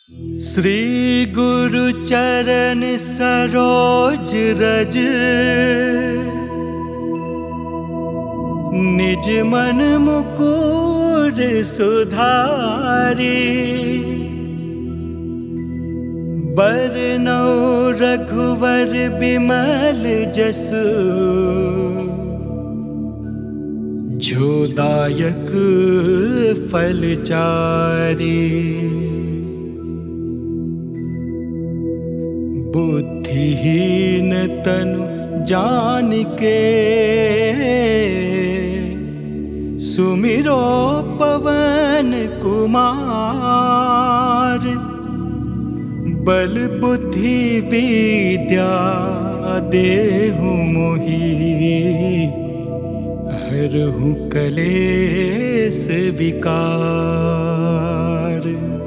श्री गुरु चरण सरोज रज, निज मन मुकुर सुधारी। बरनौ रघुवर बिमल जसु, जो दायक फल चारि। बुद्धिहीन तनु जानिके, सुमिरो पवन कुमार। बल बुद्धि विद्या देहु मोहि, हरहु कलेस विकार।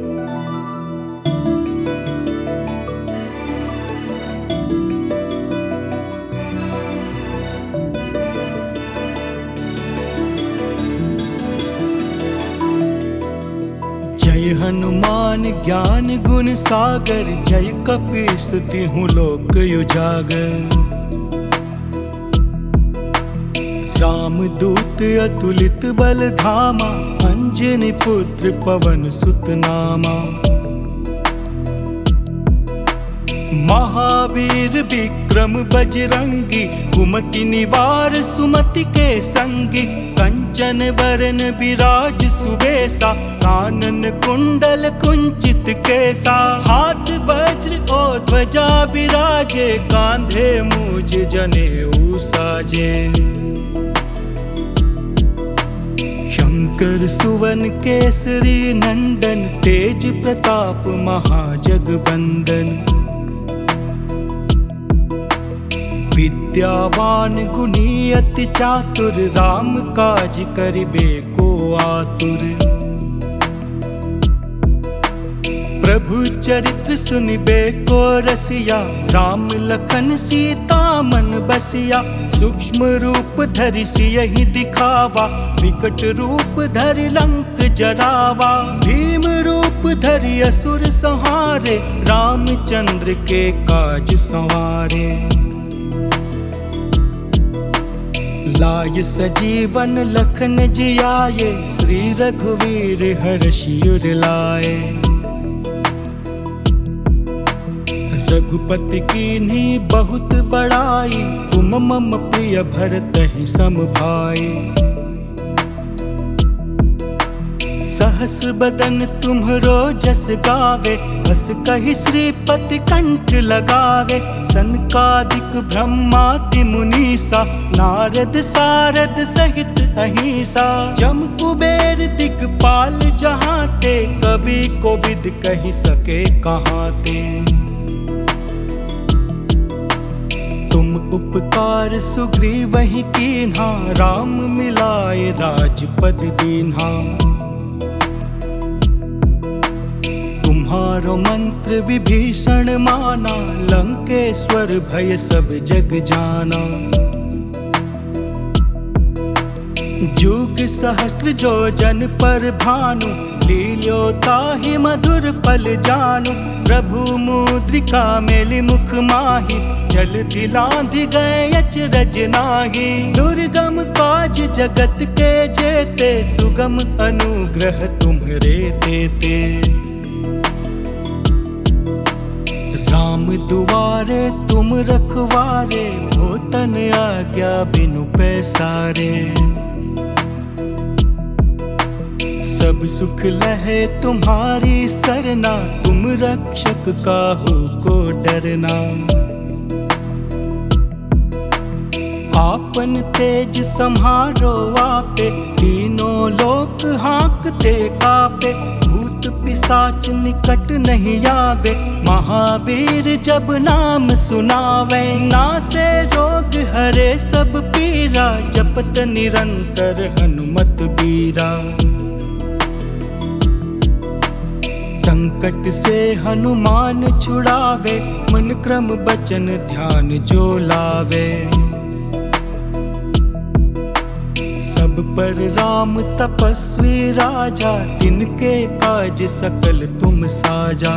जय हनुमान ज्ञान गुण सागर, जय कपीस तिहुँ लोक उजागर। राम दूत अतुलित बल धामा, अंजनी पुत्र पवन सुत नामा। महावीर विक्रम बजरंगी, कुमति निवार सुमति के संगी। कंचन बरन बिराज सुबेसा, कानन कुंडल कुंचित केसा। हाथ वज्र और ध्वजा बिराजे, कांधे मूज जनेऊ साजे। शंकर सुवन केसरी नंदन, तेज प्रताप महाजगबंदन। विद्यावान गुणी अति चातुर, राम काज करिबे को आतुर। प्रभु चरित्र सुनिबे को रसिया, राम लखन सीता मन बसिया। सूक्ष्म रूप धरि सियहि दिखावा, विकट रूप धरि लंक जरावा। भीम रूप धरि असुर संहारे, रामचंद्र के काज संवारे। लाय सजीवन लखन जियाए, श्री रघुवीर हर्षि उर लाए। रघुपति कीन्ही बहुत बड़ाई, तुम मम प्रिय भरतहि सम भाई। सहस बदन तुम्हरो जस गावे, बस कहि श्रीपति कंठ लगावे। सनकादिक ब्रह्मादि मुनीसा, नारद सारद सहित अहिसा। जम कुबेर दिक्पाल जहाते, कवि कोविद कहि सके कहाते। तुम उपकार सुग्रीवहि कीन्हा, राम मिलाए राजपद दीन्हा। तुम्हारो मंत्र विभीषण माना, लंकेश्वर भय सब जग जाना। जुग सहस्त्र जो जन पर भानु, लील्यो ताहि मधुर फल जानू। प्रभु मुद्रिका मेलि मुख माहि, जल दिलांधि गए अचरज नाहि। दुर्गम काज जगत के जेते, सुगम अनुग्रह तुम्हरे तेते। राम दुआरे तुम रखवारे, होतन आज्ञा बिनु पैसारे। सब सुख लहे तुम्हारी सरना, तुम रक्षक काहू को डरना। आपन तेज सम्हारो आपे, तीनों लोक हाँकते कापे। भूत पिशाच निकट नहीं आवे, महावीर जब नाम सुनावे। नासे रोग हरे सब पीरा, जपत निरंतर हनुमत बीरा। संकट से हनुमान छुड़ावे, मन क्रम बचन ध्यान जो लावे। सब पर राम तपस्वी राजा, तिनके काज सकल तुम साजा।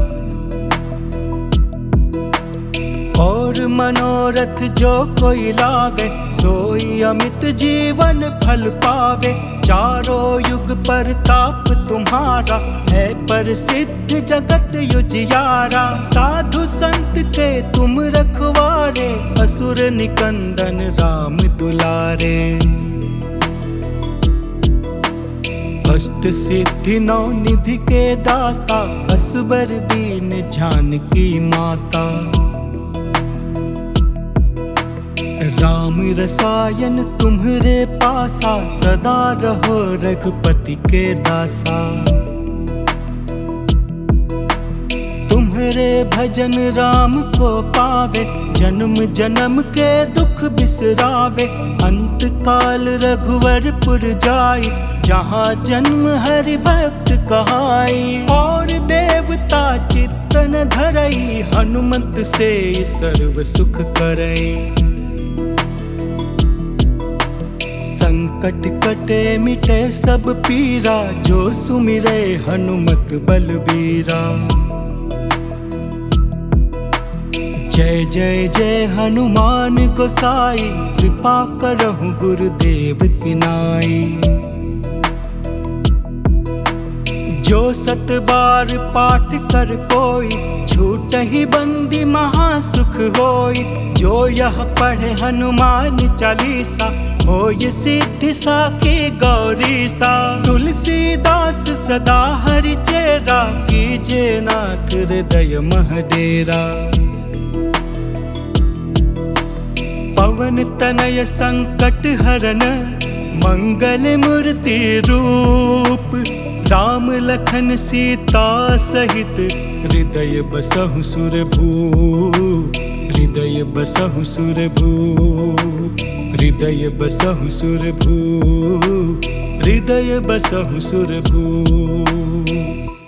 और मनोरथ जो कोई लावे, सोई अमित जीवन फल पावे। चारों युग परताप तुम्हारा, है प्रसिद्ध जगत युजियारा। साधु संत के तुम रखवारे, असुर निकंदन राम दुलारे। अष्ट सिद्धि नौ निधि के दाता, असबर दीन जानकी माता। राम रसायन तुम्हरे पासा, सदा रहो रघुपति के दासा। तुम्हरे भजन राम को पावे, जन्म जन्म के दुख बिसरावे। अंत काल रघुवरपुर जाई, जहाँ जन्म हरि भक्त कहाई। और देवता चित्तन धरई, हनुमत से सर्व सुख करई। संकट कटे मिटे सब पीरा, जो सुमिरे हनुमत बलबीरा। जय जय जय हनुमान गोसाई, कृपा करहु गुरुदेव की नाई। जो सत बार पाठ कर कोई, छूटहि बंदी महासुख होई। जो यह पढ़े हनुमान चालीसा, होय सिद्धि साखी गौरी सा। तुलसीदास सदा हरि चेरा, कीजे नाथ हृदय मह डेरा। पवन तनय संकट हरन, मंगल मूर्ति रूप। राम लखन सीता सहित, हृदय बसहु सुरभूप। हृदय बसहु सुरभूप। हृदय बसहु सुरभूप। हृदय बसहु सुरभूप।